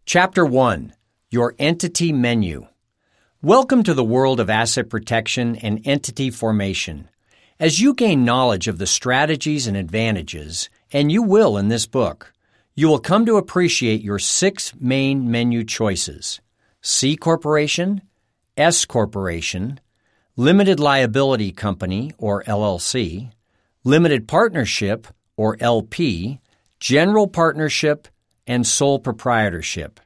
Chapter 1. Your Entity Menu. Welcome to the world of asset protection and entity formation. As you gain knowledge of the strategies and advantages, and you will in this book, you will come to appreciate your 6 main menu choices: C Corporation, S Corporation, Limited Liability Company or LLC, Limited Partnership or LP, General Partnership, and Sole Proprietorship.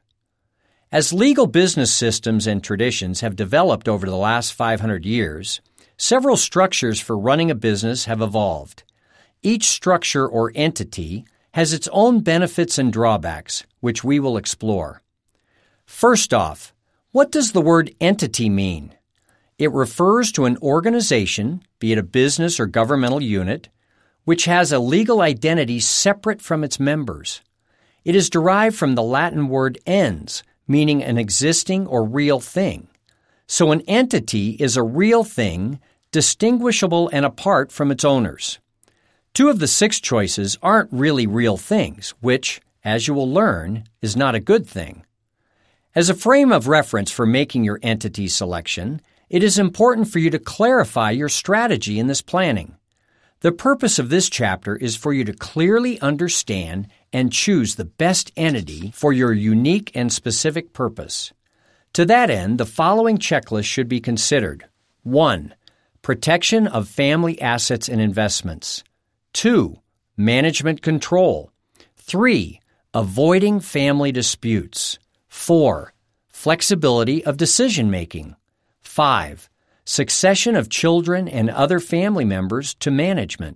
As legal business systems and traditions have developed over the last 500 years, several structures for running a business have evolved. Each structure or entity has its own benefits and drawbacks, which we will explore. First off, what does the word entity mean? It refers to an organization, be it a business or governmental unit, which has a legal identity separate from its members. It is derived from the Latin word ens, meaning an existing or real thing. So an entity is a real thing, distinguishable and apart from its owners. 2 of the 6 choices aren't really real things, which, as you will learn, is not a good thing. As a frame of reference for making your entity selection, it is important for you to clarify your strategy in this planning. The purpose of this chapter is for you to clearly understand and choose the best entity for your unique and specific purpose. To that end, the following checklist should be considered. 1. Protection of family assets and investments. 2. Management control. 3. Avoiding family disputes. 4. Flexibility of decision-making. 5. Succession of children and other family members to management.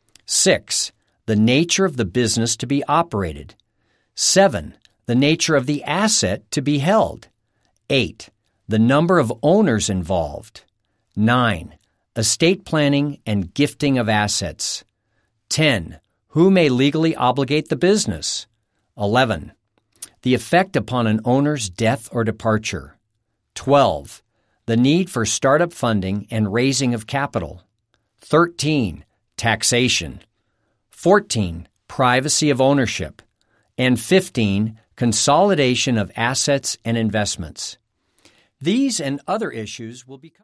6. The nature of the business to be operated. 7. The nature of the asset to be held. 8. The number of owners involved. 9. Estate planning and gifting of assets. 10. Who may legally obligate the business? 11. The effect upon an owner's death or departure. 12. The need for startup funding and raising of capital. 13. Taxation. 14. Privacy of ownership. And 15. Consolidation of assets and investments. These and other issues will become